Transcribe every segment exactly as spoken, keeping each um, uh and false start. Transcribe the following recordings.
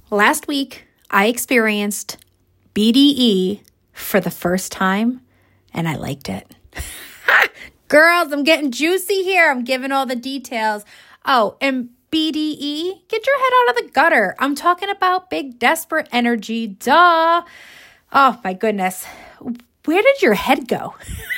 Last week, I experienced B D E for the first time, and I liked it. Girls, I'm getting juicy here. I'm giving all the details. Oh, and B D E, get your head out of the gutter. I'm talking about big, desperate energy. Duh. Oh, my goodness. Where did your head go?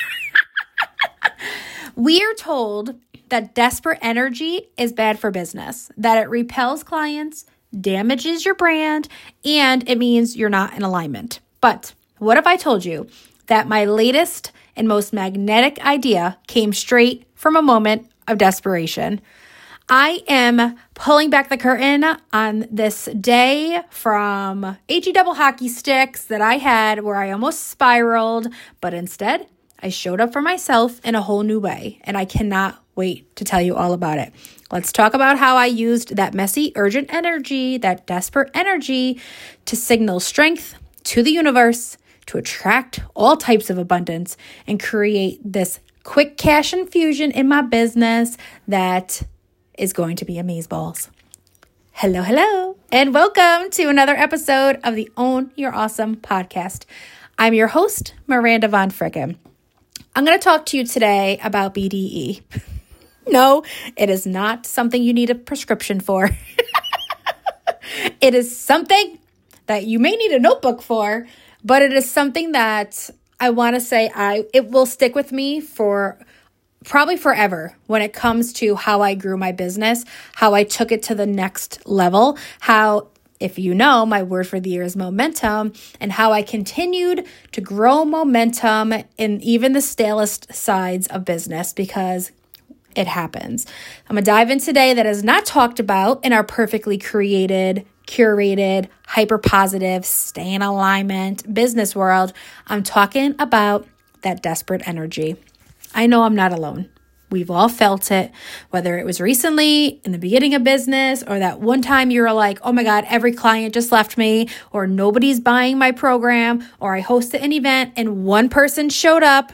We are told that desperate energy is bad for business, that it repels clients, damages your brand, and it means you're not in alignment. But what if I told you that my latest and most magnetic idea came straight from a moment of desperation? I am pulling back the curtain on this day from H E double hockey sticks that I had where I almost spiraled, but instead I showed up for myself in a whole new way, and I cannot wait to tell you all about it. Let's talk about how I used that messy, urgent energy, that desperate energy to signal strength to the universe, to attract all types of abundance and create this quick cash infusion in my business that is going to be amazeballs. Hello, hello, and welcome to another episode of the Own Your Awesome podcast. I'm your host, Miranda Von Fricken. I'm going to talk to you today about B D E. No, it is not something you need a prescription for. It is something that you may need a notebook for, but it is something that I want to say I it will stick with me for probably forever when it comes to how I grew my business, how I took it to the next level, how, if you know, my word for the year is momentum, and how I continued to grow momentum in even the stalest sides of business because it happens. I'm going to dive in today that is not talked about in our perfectly created, curated, hyper-positive, stay in alignment business world. I'm talking about that desperate energy. I know I'm not alone. We've all felt it, whether it was recently in the beginning of business or that one time you were like, oh my God, every client just left me, or nobody's buying my program, or I hosted an event and one person showed up.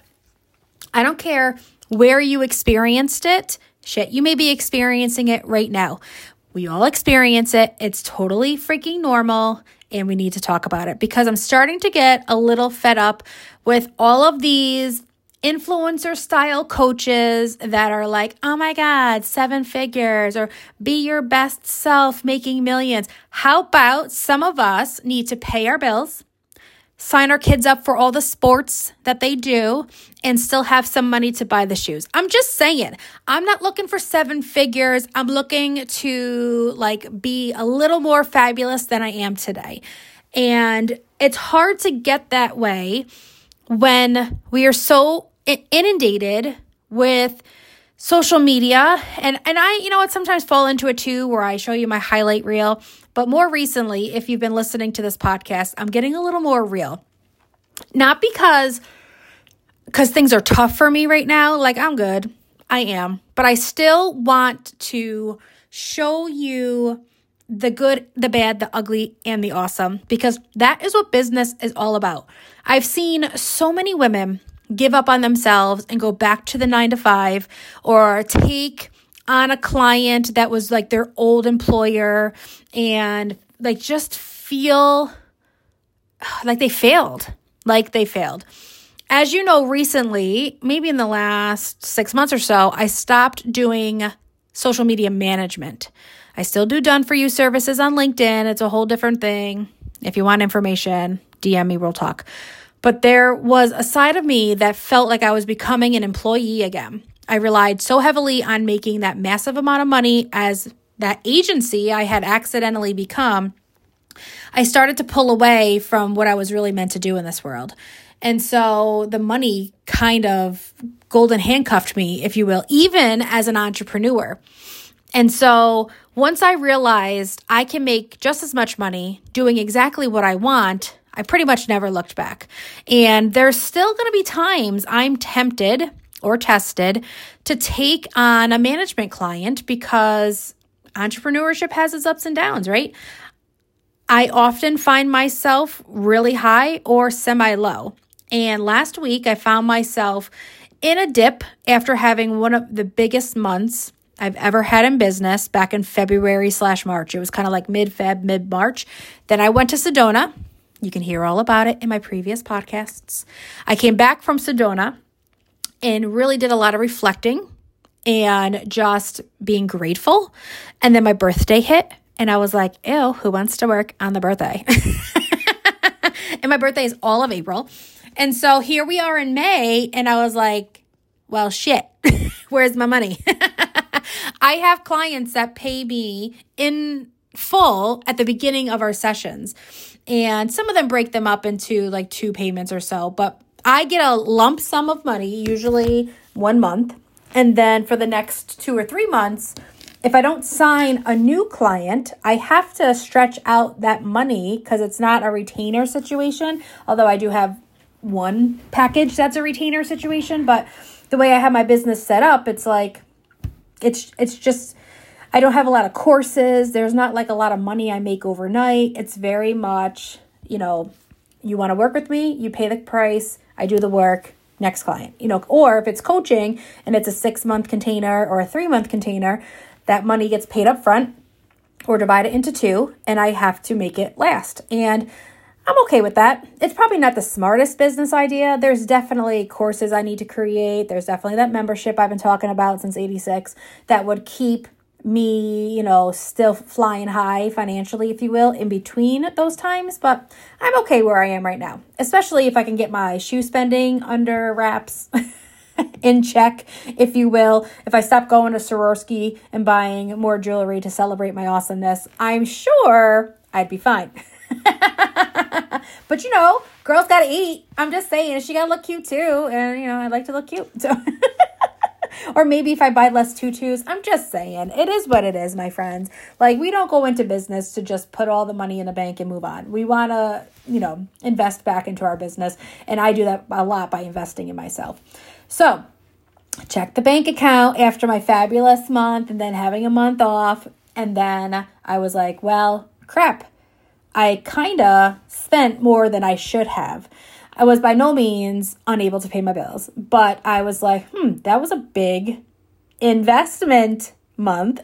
I don't care where you experienced it. Shit, you may be experiencing it right now. We all experience it. It's totally freaking normal, and we need to talk about it because I'm starting to get a little fed up with all of these influencer style coaches that are like, oh my God, seven figures or be your best self making millions. How about some of us need to pay our bills, sign our kids up for all the sports that they do, and still have some money to buy the shoes? I'm just saying, I'm not looking for seven figures. I'm looking to like be a little more fabulous than I am today. And it's hard to get that way when we are so inundated with social media. And, and I, you know what, sometimes fall into it too, where I show you my highlight reel. But more recently, if you've been listening to this podcast, I'm getting a little more real. Not because, because things are tough for me right now. Like, I'm good. I am. But I still want to show you the good, the bad, the ugly, and the awesome, because that is what business is all about. I've seen so many women give up on themselves and go back to the nine to five, or take on a client that was like their old employer and like just feel like they failed, like they failed. As you know, recently, maybe in the last six months or so, I stopped doing social media management. I still do done for you services on LinkedIn. It's a whole different thing. If you want information, D M me, we'll talk. But there was a side of me that felt like I was becoming an employee again. I relied so heavily on making that massive amount of money as that agency I had accidentally become. I started to pull away from what I was really meant to do in this world. And so the money kind of golden handcuffed me, if you will, even as an entrepreneur. And so once I realized I can make just as much money doing exactly what I want, I pretty much never looked back. And there's still going to be times I'm tempted or tested to take on a management client because entrepreneurship has its ups and downs, right? I often find myself really high or semi-low. And last week I found myself in a dip after having one of the biggest months I've ever had in business back in February slash March. It was kind of like mid-Feb, mid-March. Then I went to Sedona. You can hear all about it in my previous podcasts. I came back from Sedona and really did a lot of reflecting and just being grateful. And then my birthday hit and I was like, ew, who wants to work on the birthday? And my birthday is all of April. And so here we are in May and I was like, well, shit, where's my money? I have clients that pay me in full at the beginning of our sessions. And some of them break them up into like two payments or so. But I get a lump sum of money, usually one month. And then for the next two or three months, if I don't sign a new client, I have to stretch out that money because it's not a retainer situation. Although I do have one package that's a retainer situation. But the way I have my business set up, it's like, it's it's just, I don't have a lot of courses. There's not like a lot of money I make overnight. It's very much, you know, you want to work with me, you pay the price, I do the work, next client, you know, or if it's coaching and it's a six month container or a three month container, that money gets paid up front or divided into two and I have to make it last. And I'm okay with that. It's probably not the smartest business idea. There's definitely courses I need to create. There's definitely that membership I've been talking about since eighty-six that would keep me, you know, still flying high financially, if you will, in between those times. But I'm okay where I am right now, especially if I can get my shoe spending under wraps, in check, if you will. If I stop going to Swarovski and buying more jewelry to celebrate my awesomeness, I'm sure I'd be fine. But, you know, girls got to eat. I'm just saying, she got to look cute too. And, you know, I like to look cute. So, or maybe if I buy less tutus, I'm just saying, it is what it is, my friends. Like, we don't go into business to just put all the money in the bank and move on. We want to, you know, invest back into our business. And I do that a lot by investing in myself. So check the bank account after my fabulous month and then having a month off. And then I was like, well, crap. I kind of spent more than I should have. I was by no means unable to pay my bills, but I was like, hmm, that was a big investment month.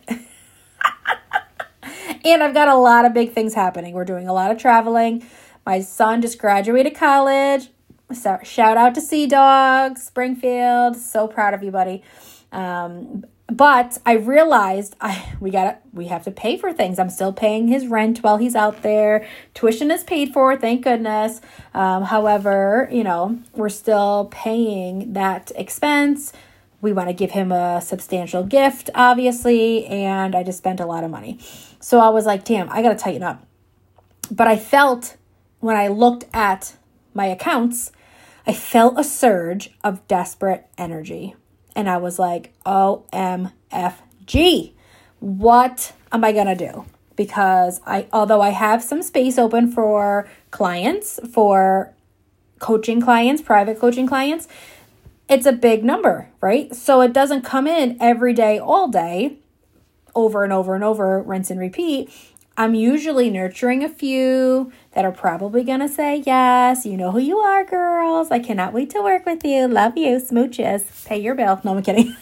And I've got a lot of big things happening. We're doing a lot of traveling. My son just graduated college. So shout out to Sea Dogs, Springfield. So proud of you, buddy. Um, But I realized I we got we have to pay for things. I'm still paying his rent while he's out there. Tuition is paid for, thank goodness. Um, however, you know, we're still paying that expense. We want to give him a substantial gift, obviously, and I just spent a lot of money. So I was like, damn, I got to tighten up. But I felt when I looked at my accounts, I felt a surge of desperate energy. And I was like, O M F G, what am I going to do? Because I, although I have some space open for clients, for coaching clients, private coaching clients, it's a big number, right? So it doesn't come in every day, all day, over and over and over, rinse and repeat. I'm usually nurturing a few that are probably going to say yes. You know who you are, girls. I cannot wait to work with you. Love you. Smooches. Pay your bill. No, I'm kidding.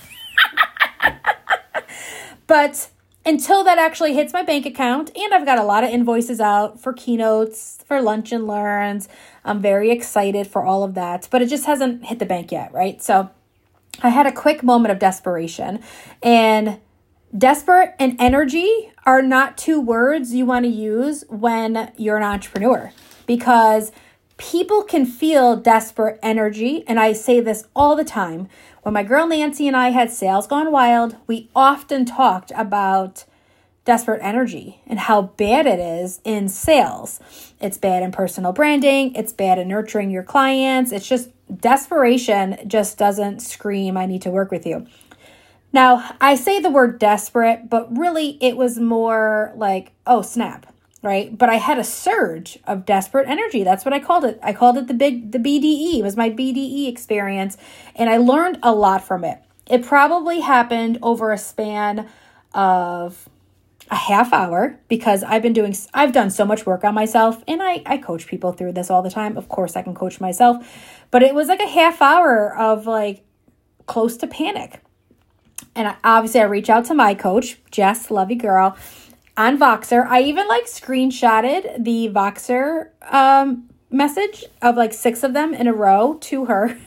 But until that actually hits my bank account, and I've got a lot of invoices out for keynotes, for lunch and learns. I'm very excited for all of that, but it just hasn't hit the bank yet, right? So I had a quick moment of desperation, and desperate and energy are not two words you want to use when you're an entrepreneur, because people can feel desperate energy. And I say this all the time. When my girl Nancy and I had Sales Gone Wild, we often talked about desperate energy and how bad it is in sales. It's bad in personal branding. It's bad in nurturing your clients. It's just desperation just doesn't scream, I need to work with you. Now, I say the word desperate, but really it was more like, oh, snap, right? But I had a surge of desperate energy. That's what I called it. I called it the big, the B D E. It was my B D E experience, and I learned a lot from it. It probably happened over a span of a half hour, because I've been doing, I've done so much work on myself, and I, I coach people through this all the time. Of course, I can coach myself, but it was like a half hour of like close to panic. And I, obviously I reach out to my coach, Jess, love you girl, on Voxer. I even like screenshotted the Voxer um, message of like six of them in a row to her.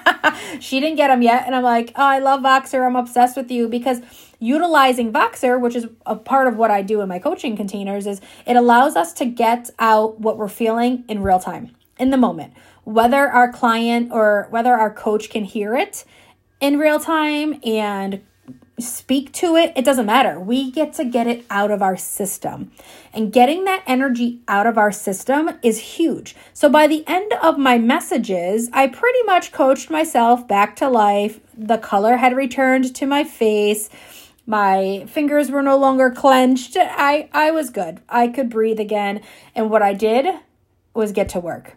She didn't get them yet. And I'm like, oh, I love Voxer. I'm obsessed with you, because utilizing Voxer, which is a part of what I do in my coaching containers, is it allows us to get out what we're feeling in real time, in the moment, whether our client or whether our coach can hear it in real time and speak to it. It doesn't matter. We get to get it out of our system, and getting that energy out of our system is huge. So by the end of my messages, I pretty much coached myself back to life. The color had returned to my face. My fingers were no longer clenched. I, I was good. I could breathe again. And what I did was get to work.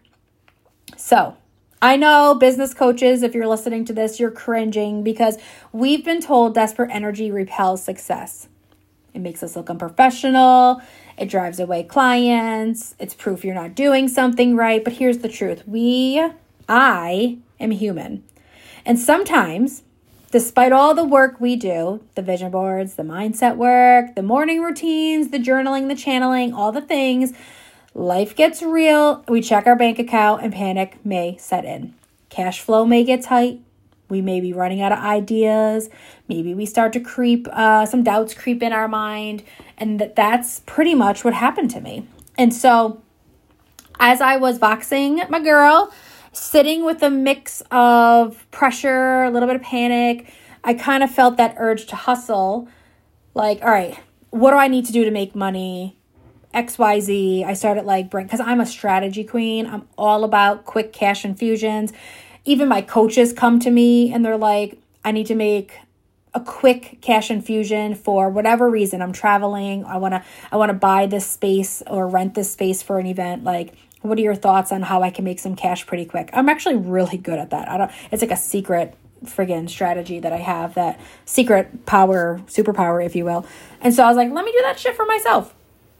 So I know business coaches, if you're listening to this, you're cringing, because we've been told desperate energy repels success. It makes us look unprofessional. It drives away clients. It's proof you're not doing something right. But here's the truth. We, I am human. And sometimes, despite all the work we do, the vision boards, the mindset work, the morning routines, the journaling, the channeling, all the things, life gets real. We check our bank account and panic may set in. Cash flow may get tight. We may be running out of ideas. Maybe we start to creep, uh, some doubts creep in our mind. And that that's pretty much what happened to me. And so as I was voxing my girl, sitting with a mix of pressure, a little bit of panic, I kind of felt that urge to hustle. Like, all right, what do I need to do to make money? X Y Z. I started like bring, because I'm a strategy queen. I'm all about quick cash infusions. Even my coaches come to me and they're like, I need to make a quick cash infusion for whatever reason. I'm traveling. I want to, I want to buy this space or rent this space for an event. Like, what are your thoughts on how I can make some cash pretty quick? I'm actually really good at that. I don't, it's like a secret friggin' strategy that I have, that secret power, superpower, if you will. And so I was like, let me do that shit for myself.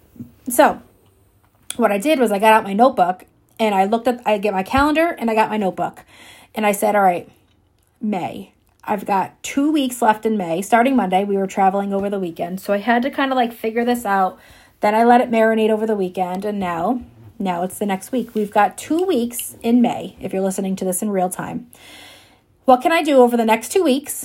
So what I did was I got out my notebook and I looked at, I get my calendar and I got my notebook and I said, all right, May, I've got two weeks left in May. Starting Monday, we were traveling over the weekend. So I had to kind of like figure this out. Then I let it marinate over the weekend. And now, now it's the next week. We've got two weeks in May, if you're listening to this in real time. What can I do over the next two weeks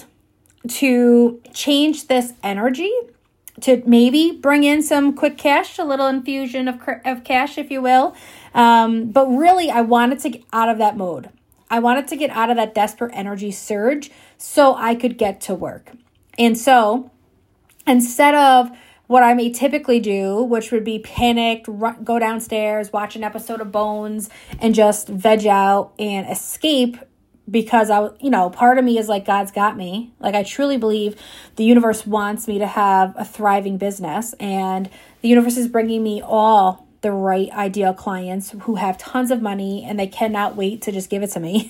to change this energy, to maybe bring in some quick cash, a little infusion of of cash, if you will. Um, but really, I wanted to get out of that mode. I wanted to get out of that desperate energy surge so I could get to work. And so instead of what I may typically do, which would be panicked, run, go downstairs, watch an episode of Bones, and just veg out and escape, because I, you know, part of me is like, God's got me. Like, I truly believe the universe wants me to have a thriving business, and the universe is bringing me all the right ideal clients who have tons of money and they cannot wait to just give it to me.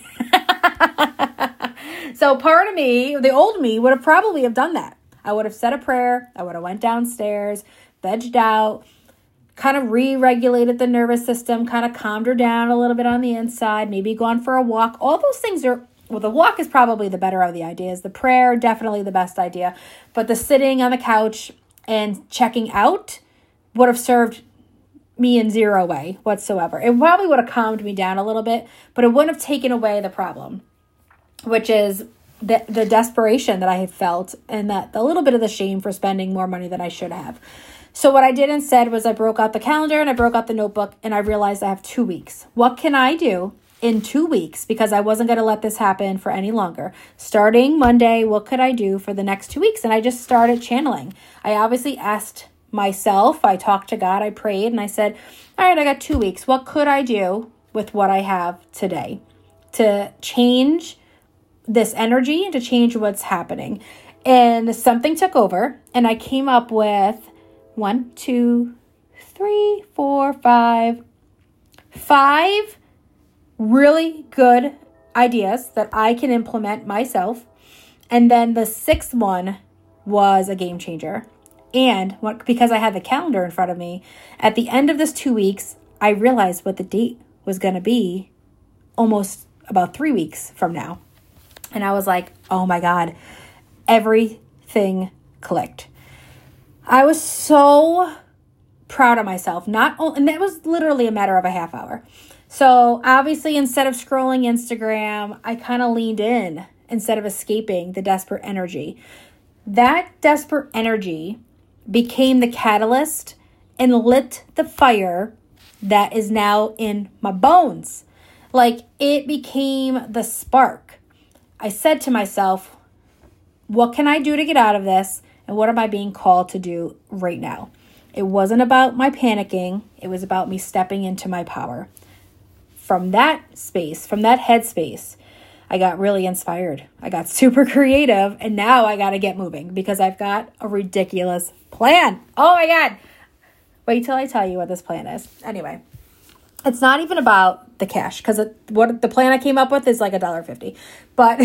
So part of me, the old me, would have probably have done that. I would have said a prayer. I would have went downstairs, vegged out, kind of re-regulated the nervous system, kind of calmed her down a little bit on the inside, maybe gone for a walk. All those things are, well, the walk is probably the better of the ideas. The prayer, definitely the best idea. But the sitting on the couch and checking out would have served me in zero way whatsoever. It probably would have calmed me down a little bit, but it wouldn't have taken away the problem, which is the, the desperation that I had felt, and that a little bit of the shame for spending more money than I should have. So what I did instead was I broke out the calendar and I broke out the notebook, and I realized I have two weeks. What can I do in two weeks? Because I wasn't going to let this happen for any longer. Starting Monday, what could I do for the next two weeks? And I just started channeling. I obviously asked myself, I talked to God, I prayed, and I said, all right, I got two weeks. What could I do with what I have today to change this energy and to change what's happening? And something took over, and I came up with one, two, three, four, five, five really good ideas that I can implement myself. And then the sixth one was a game changer. And what, because I had the calendar in front of me, at the end of this two weeks, I realized what the date was going to be almost about three weeks from now. And I was like, oh my God, every everything clicked. I was so proud of myself. Not only, and that was literally a matter of a half hour. So obviously, instead of scrolling Instagram, I kind of leaned in instead of escaping the desperate energy. That desperate energy became the catalyst and lit the fire that is now in my bones. Like, it became the spark. I said to myself, what can I do to get out of this? And what am I being called to do right now? It wasn't about my panicking. It was about me stepping into my power. From that space, from that headspace, I got really inspired. I got super creative, and now I got to get moving because I've got a ridiculous plan. Oh my God. Wait till I tell you what this plan is. Anyway, it's not even about the cash because what the plan I came up with is like a dollar fifty. But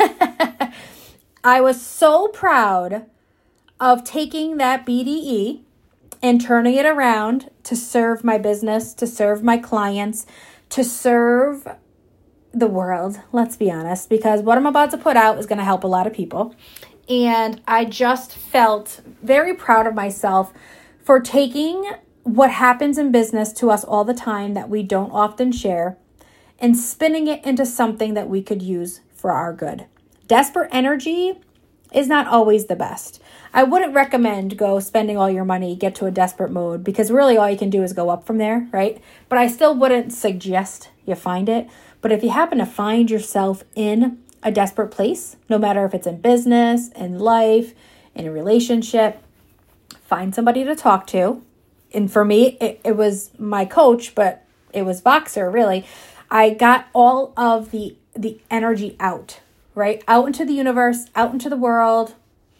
I was so proud of taking that B D E and turning it around to serve my business, to serve my clients, to serve the world, let's be honest, because what I'm about to put out is going to help a lot of people. And I just felt very proud of myself for taking what happens in business to us all the time that we don't often share and spinning it into something that we could use for our good. Desperate energy is not always the best. I wouldn't recommend go spending all your money, get to a desperate mode, because really all you can do is go up from there, right? But I still wouldn't suggest you find it. But if you happen to find yourself in a desperate place, no matter if it's in business, in life, in a relationship, find somebody to talk to. And for me, it, it was my coach, but it was Voxer, really. I got all of the the energy out, right? Out into the universe, out into the world.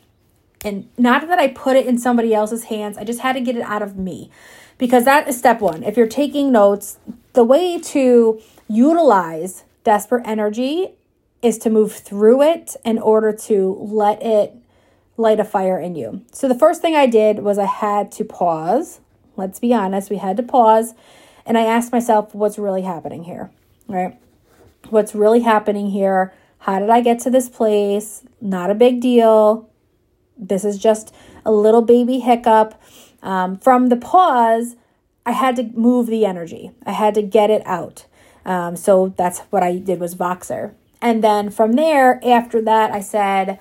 And not that I put it in somebody else's hands. I just had to get it out of me. Because that is step one. If you're taking notes, the way to utilize desperate energy is to move through it in order to let it light a fire in you. So the first thing I did was I had to pause. Let's be honest, we had to pause. And I asked myself, what's really happening here, right? What's really happening here? How did I get to this place? Not a big deal. This is just a little baby hiccup. Um, from the pause, I had to move the energy. I had to get it out. Um, so that's what I did was Voxer. And then from there, after that, I said,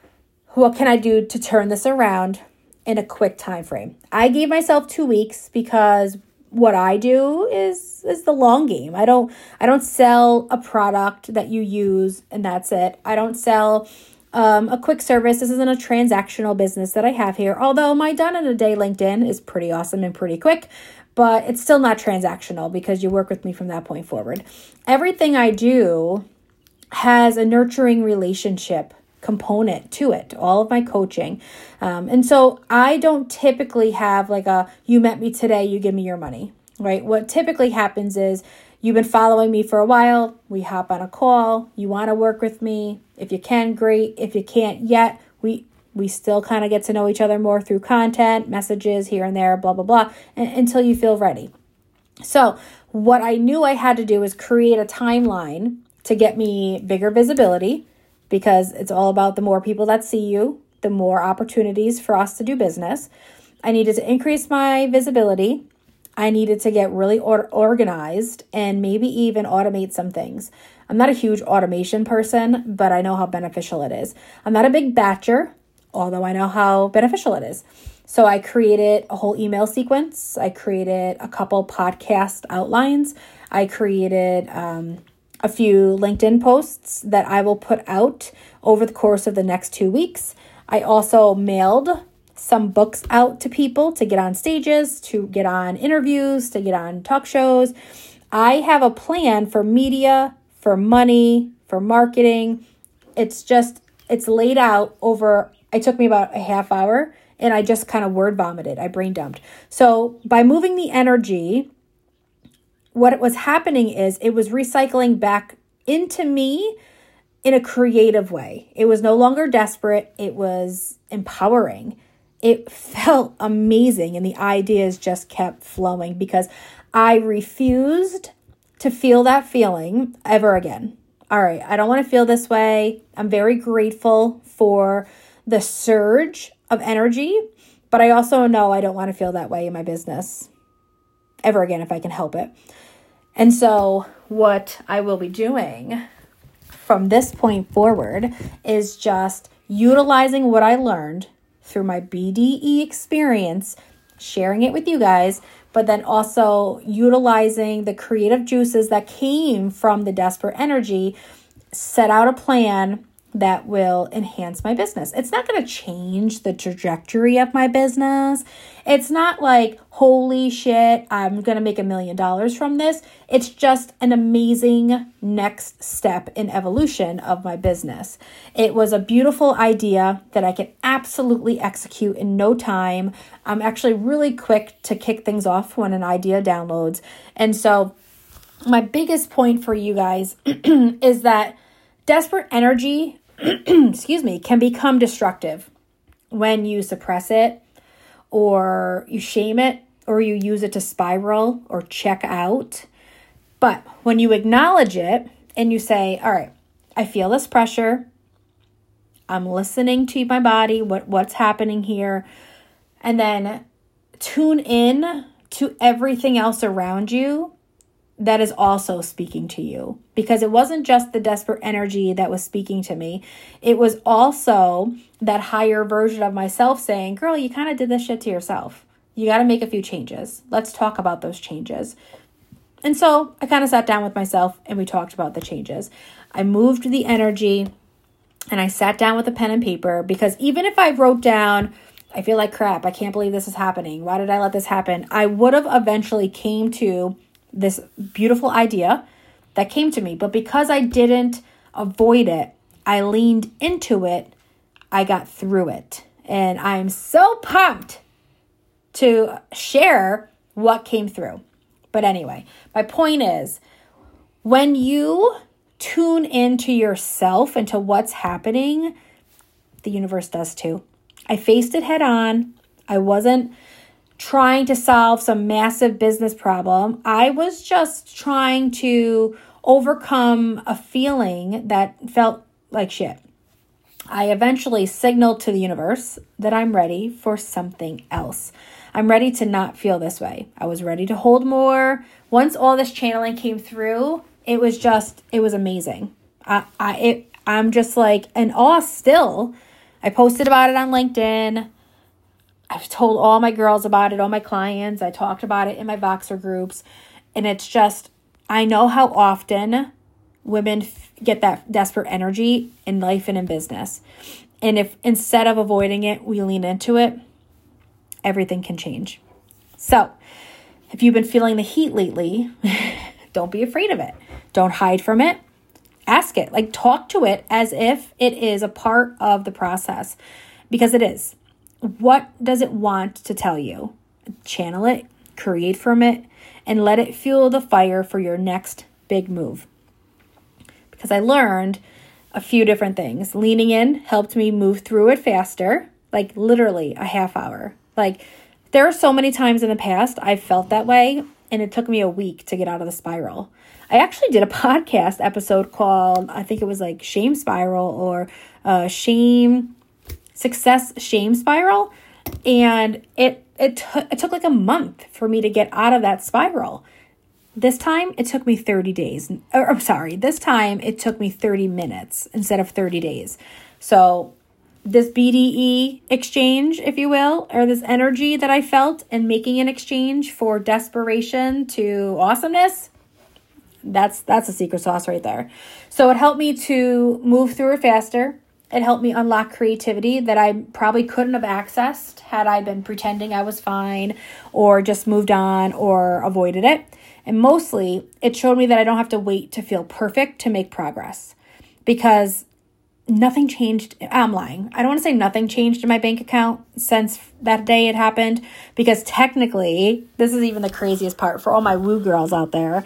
what can I do to turn this around in a quick time frame? I gave myself two weeks because what I do is is the long game. I don't I don't sell a product that you use and that's it. I don't sell um, a quick service. This isn't a transactional business that I have here. Although my done in a day LinkedIn is pretty awesome and pretty quick, but it's still not transactional because you work with me from that point forward. Everything I do has a nurturing relationship component to it, all of my coaching. Um, and so I don't typically have like a, you met me today, you give me your money, right? What typically happens is you've been following me for a while. We hop on a call. You want to work with me. If you can, great. If you can't yet, we, we still kind of get to know each other more through content, messages here and there, blah, blah, blah, and, until you feel ready. So what I knew I had to do is create a timeline to get me bigger visibility, because it's all about the more people that see you, the more opportunities for us to do business. I needed to increase my visibility. I needed to get really or- organized and maybe even automate some things. I'm not a huge automation person, but I know how beneficial it is. I'm not a big batcher, although I know how beneficial it is. So I created a whole email sequence. I created a couple podcast outlines. I created um, a few LinkedIn posts that I will put out over the course of the next two weeks. I also mailed some books out to people to get on stages, to get on interviews, to get on talk shows. I have a plan for media, for money, for marketing. It's just, it's laid out over, it took me about a half hour and I just kind of word vomited. I brain dumped. So by moving the energy, what was happening is it was recycling back into me in a creative way. It was no longer desperate. It was empowering. It felt amazing. And the ideas just kept flowing because I refused to feel that feeling ever again. All right, I don't want to feel this way. I'm very grateful for the surge of energy, but I also know I don't want to feel that way in my business ever again if I can help it. And so what I will be doing from this point forward is just utilizing what I learned through my B D E experience, sharing it with you guys, but then also utilizing the creative juices that came from the desperate energy, set out a plan that will enhance my business. It's not going to change the trajectory of my business. It's not like, holy shit, I'm going to make a million dollars from this. It's just an amazing next step in evolution of my business. It was a beautiful idea that I can absolutely execute in no time. I'm actually really quick to kick things off when an idea downloads. And so my biggest point for you guys is that desperate energy excuse me, can become destructive when you suppress it or you shame it or you use it to spiral or check out. But when you acknowledge it and you say, all right, I feel this pressure. I'm listening to my body, what, what's happening here. And then tune in to everything else around you that is also speaking to you, because it wasn't just the desperate energy that was speaking to me. It was also that higher version of myself saying, girl, you kind of did this shit to yourself. You got to make a few changes. Let's talk about those changes. And so I kind of sat down with myself and we talked about the changes. I moved the energy and I sat down with a pen and paper, because even if I wrote down, I feel like crap, I can't believe this is happening. Why did I let this happen? I would have eventually came to this beautiful idea that came to me. But because I didn't avoid it, I leaned into it, I got through it. And I'm so pumped to share what came through. But anyway, my point is, when you tune into yourself and to what's happening, the universe does too. I faced it head on. I wasn't trying to solve some massive business problem. I was just trying to overcome a feeling that felt like shit. I eventually signaled to the universe that I'm ready for something else. I'm ready to not feel this way. I was ready to hold more. Once all this channeling came through, it was just, it was amazing. I, I, it, I'm just like in awe still. I posted about it on LinkedIn. I've told all my girls about it, all my clients. I talked about it in my Voxer groups. And it's just, I know how often women f- get that desperate energy in life and in business. And if instead of avoiding it, we lean into it, everything can change. So if you've been feeling the heat lately, don't be afraid of it. Don't hide from it. Ask it. Like, talk to it as if it is a part of the process, because it is. What does it want to tell you? Channel it, create from it, and let it fuel the fire for your next big move. Because I learned a few different things. Leaning in helped me move through it faster, like literally a half hour. Like, there are so many times in the past I've felt that way, and it took me a week to get out of the spiral. I actually did a podcast episode called, I think it was like Shame Spiral or uh, Shame... Success Shame Spiral, and it it, t- it took like a month for me to get out of that spiral. This time it took me thirty days. Or, I'm sorry, this time it took me thirty minutes instead of thirty days. So this B D E exchange, if you will, or this energy that I felt in making an exchange for desperation to awesomeness, that's that's a secret sauce right there. So it helped me to move through it faster. It helped me unlock creativity that I probably couldn't have accessed had I been pretending I was fine or just moved on or avoided it. And mostly, it showed me that I don't have to wait to feel perfect to make progress, because nothing changed. I'm lying. I don't want to say nothing changed in my bank account since that day it happened, because technically, this is even the craziest part for all my woo girls out there.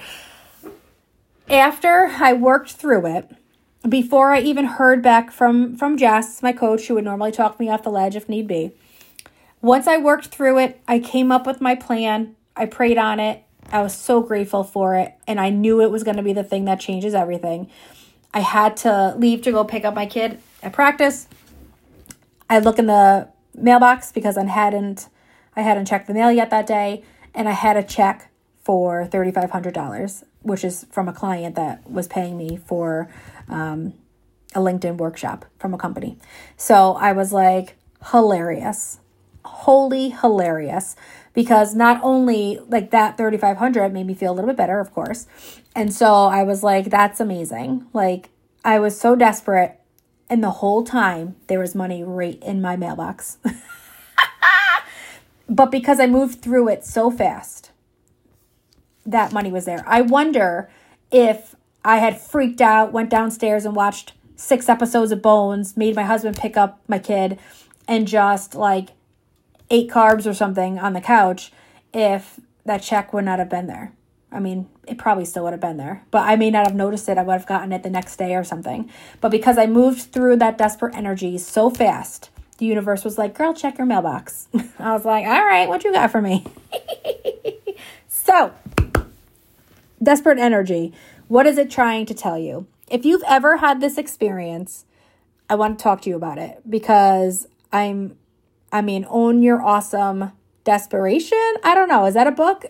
After I worked through it, before I even heard back from, from Jess, my coach, who would normally talk me off the ledge if need be. Once I worked through it, I came up with my plan. I prayed on it. I was so grateful for it. And I knew it was going to be the thing that changes everything. I had to leave to go pick up my kid at practice. I look in the mailbox because I hadn't, I hadn't checked the mail yet that day, and I had a check for thirty-five hundred dollars, which is from a client that was paying me for um, a LinkedIn workshop from a company. So I was like, hilarious, wholly hilarious, because not only like that thirty-five hundred made me feel a little bit better, of course. And so I was like, that's amazing. Like, I was so desperate, and the whole time there was money right in my mailbox. But because I moved through it so fast, that money was there. I wonder if I had freaked out, went downstairs and watched six episodes of Bones, made my husband pick up my kid, and just like ate carbs or something on the couch, if that check would not have been there. I mean, it probably still would have been there, but I may not have noticed it. I would have gotten it the next day or something. But because I moved through that desperate energy so fast, the universe was like, girl, check your mailbox. I was like, all right, what you got for me? So, desperate energy. What is it trying to tell you? If you've ever had this experience, I want to talk to you about it, because I'm, I mean, Own Your Awesome Desperation. I don't know. Is that a book?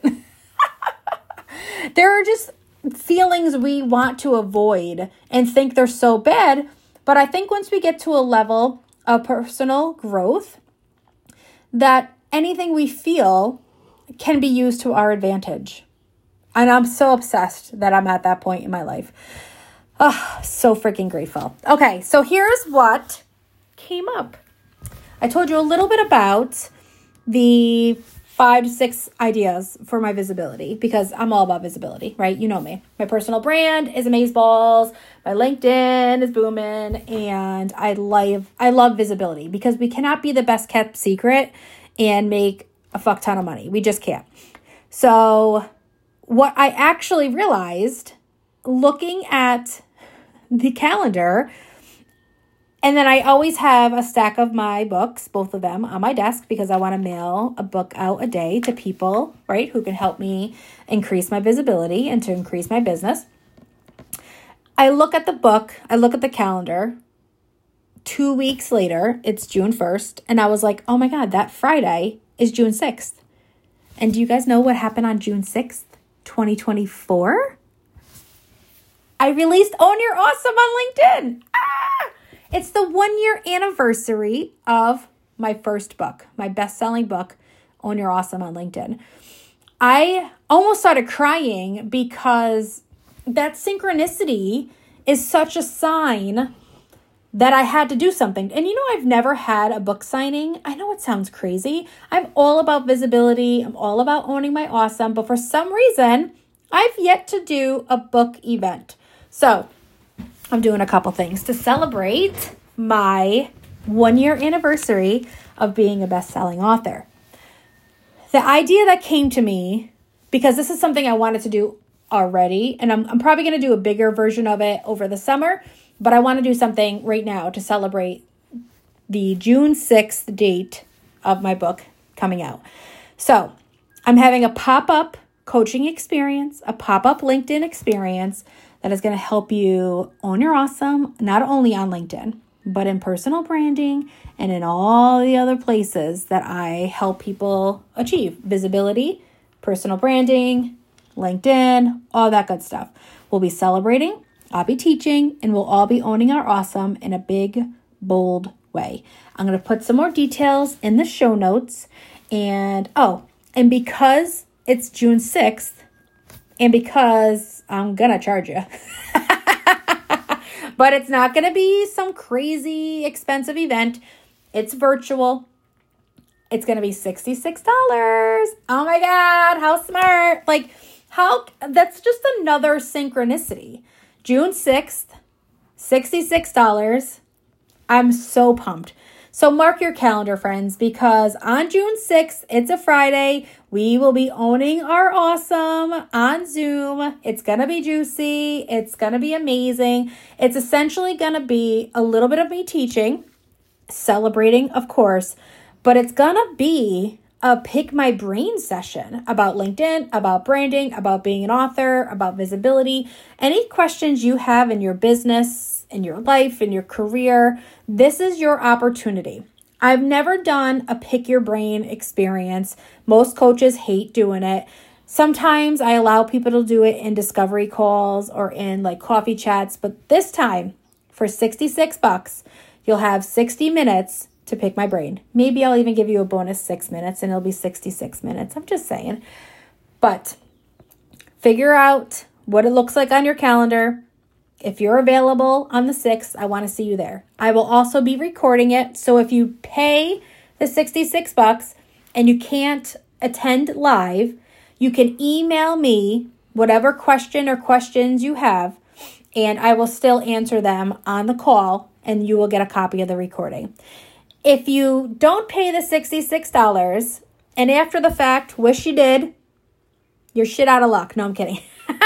There are just feelings we want to avoid and think they're so bad. But I think once we get to a level of personal growth, that anything we feel can be used to our advantage. And I'm so obsessed that I'm at that point in my life. Oh, so freaking grateful. Okay, so here's what came up. I told you a little bit about the five to six ideas for my visibility, because I'm all about visibility, right? You know me. My personal brand is amazeballs. My LinkedIn is booming, and I love I love visibility, because we cannot be the best kept secret and make a fuck ton of money. We just can't. So what I actually realized looking at the calendar, and then I always have a stack of my books, both of them, on my desk, because I want to mail a book out a day to people, right, who can help me increase my visibility and to increase my business. I look at the book, I look at the calendar. Two weeks later, it's June first, and I was like, oh my God, that Friday is June sixth. And do you guys know what happened on June sixth, twenty twenty-four? I released Own Your Awesome on LinkedIn. Ah! It's the one year anniversary of my first book, my best-selling book, Own Your Awesome on LinkedIn. I almost started crying because that synchronicity is such a sign that I had to do something. And you know, I've never had a book signing. I know it sounds crazy. I'm all about visibility. I'm all about owning my awesome. But for some reason, I've yet to do a book event. So I'm doing a couple things to celebrate my one year anniversary of being a best-selling author. The idea that came to me, because this is something I wanted to do already, and I'm, I'm probably going to do a bigger version of it over the summer, but I want to do something right now to celebrate the June sixth date of my book coming out. So I'm having a pop-up coaching experience, a pop-up LinkedIn experience that is going to help you own your awesome, not only on LinkedIn, but in personal branding and in all the other places that I help people achieve visibility, personal branding, LinkedIn, all that good stuff. We'll be celebrating, I'll be teaching, and we'll all be owning our awesome in a big, bold way. I'm going to put some more details in the show notes. And, oh, and because it's June sixth, and because I'm going to charge you, but it's not going to be some crazy expensive event. It's virtual. It's going to be sixty-six dollars. Oh my God, how smart. Like, how, that's just another synchronicity. June sixth, sixty-six dollars. I'm so pumped. So mark your calendar, friends, because on June sixth, it's a Friday. We will be owning our awesome on Zoom. It's going to be juicy. It's going to be amazing. It's essentially going to be a little bit of me teaching, celebrating, of course, but it's going to be a pick my brain session about LinkedIn, about branding, about being an author, about visibility. Any questions you have in your business, in your life, in your career, this is your opportunity. I've never done a pick your brain experience. Most coaches hate doing it. Sometimes I allow people to do it in discovery calls or in like coffee chats, but this time for sixty-six bucks, you'll have sixty minutes to pick my brain. Maybe I'll even give you a bonus six minutes and it'll be sixty-six minutes. I'm just saying. But figure out what it looks like on your calendar. If you're available on the sixth, I want to see you there. I will also be recording it. So if you pay the sixty-six bucks and you can't attend live, you can email me whatever question or questions you have, and I will still answer them on the call, and you will get a copy of the recording. If you don't pay the sixty-six dollars and after the fact wish you did, you're shit out of luck. No, I'm kidding.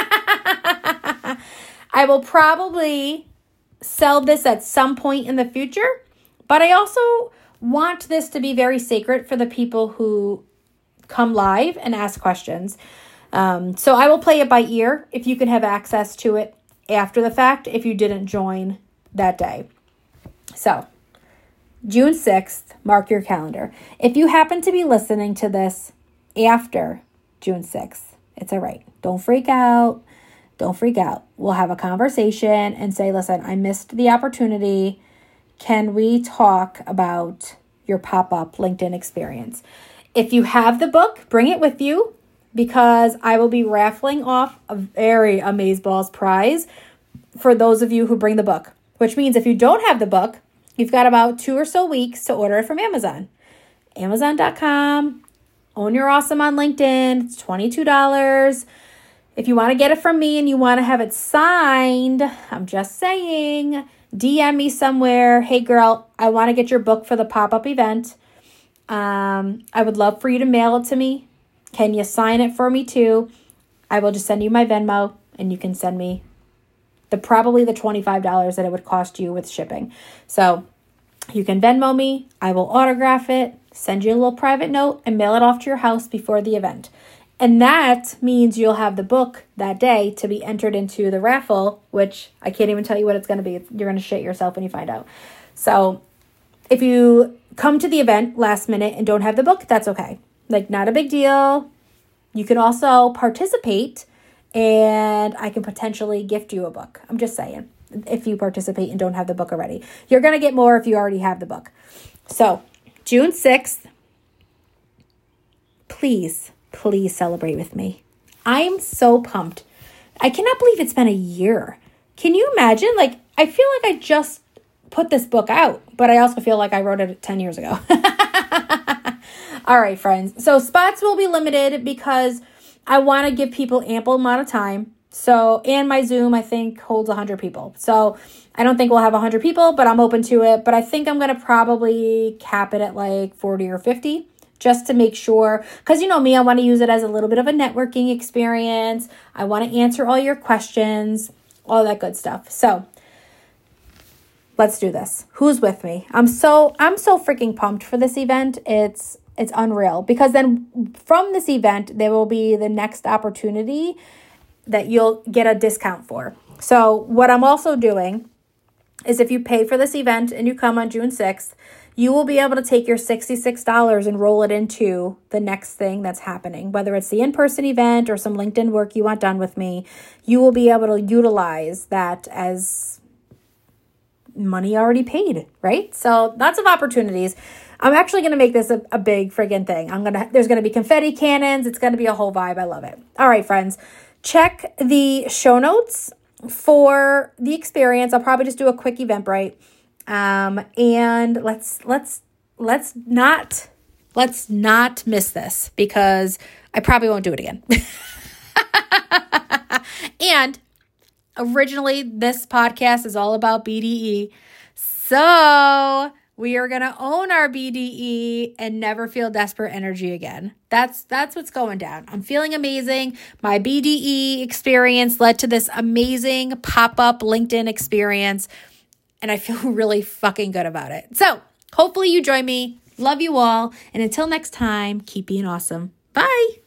I will probably sell this at some point in the future, but I also want this to be very sacred for the people who come live and ask questions. Um, so I will play it by ear if you can have access to it after the fact if you didn't join that day. So June sixth, mark your calendar. If you happen to be listening to this after June sixth, it's all right. Don't freak out. Don't freak out. We'll have a conversation and say, listen, I missed the opportunity. Can we talk about your pop-up LinkedIn experience? If you have the book, bring it with you because I will be raffling off a very Amazeballs prize for those of you who bring the book, which means if you don't have the book, you've got about two or so weeks to order it from Amazon. Amazon dot com. Own Your Awesome on LinkedIn. It's twenty-two dollars. If you want to get it from me and you want to have it signed, I'm just saying, D M me somewhere. Hey, girl, I want to get your book for the pop-up event. Um, I would love for you to mail it to me. Can you sign it for me too? I will just send you my Venmo and you can send me the probably the twenty-five dollars that it would cost you with shipping. So you can Venmo me. I will autograph it, send you a little private note, and mail it off to your house before the event. And that means you'll have the book that day to be entered into the raffle, which I can't even tell you what it's going to be. You're going to shit yourself when you find out. So if you come to the event last minute and don't have the book, that's okay. Like, not a big deal. You can also participate and I can potentially gift you a book. I'm just saying, if you participate and don't have the book already. You're going to get more if you already have the book. So June sixth, please, please celebrate with me. I'm so pumped. I cannot believe it's been a year. Can you imagine? Like, I feel like I just put this book out, but I also feel like I wrote it ten years ago. All right, friends. So spots will be limited because I want to give people ample amount of time. So, and my Zoom, I think, holds one hundred people. So I don't think we'll have one hundred people, but I'm open to it. But I think I'm going to probably cap it at like forty or fifty just to make sure. Because you know me, I want to use it as a little bit of a networking experience. I want to answer all your questions, all that good stuff. So let's do this. Who's with me? I'm so, I'm so freaking pumped for this event. It's, it's unreal because then from this event, there will be the next opportunity that you'll get a discount for. So what I'm also doing is if you pay for this event and you come on June sixth, you will be able to take your sixty-six dollars and roll it into the next thing that's happening. Whether it's the in-person event or some LinkedIn work you want done with me, you will be able to utilize that as money already paid, right? So lots of opportunities. I'm actually going to make this a, a big friggin' thing. I'm going to, there's going to be confetti cannons. It's going to be a whole vibe. I love it. All right, friends, check the show notes for the experience. I'll probably just do a quick Eventbrite. Um, and let's, let's, let's not, let's not miss this because I probably won't do it again. And originally this podcast is all about B D E. So we are going to own our B D E and never feel desperate energy again. That's that's what's going down. I'm feeling amazing. My B D E experience led to this amazing pop-up LinkedIn experience, and I feel really fucking good about it. So hopefully you join me. Love you all. And until next time, keep being awesome. Bye.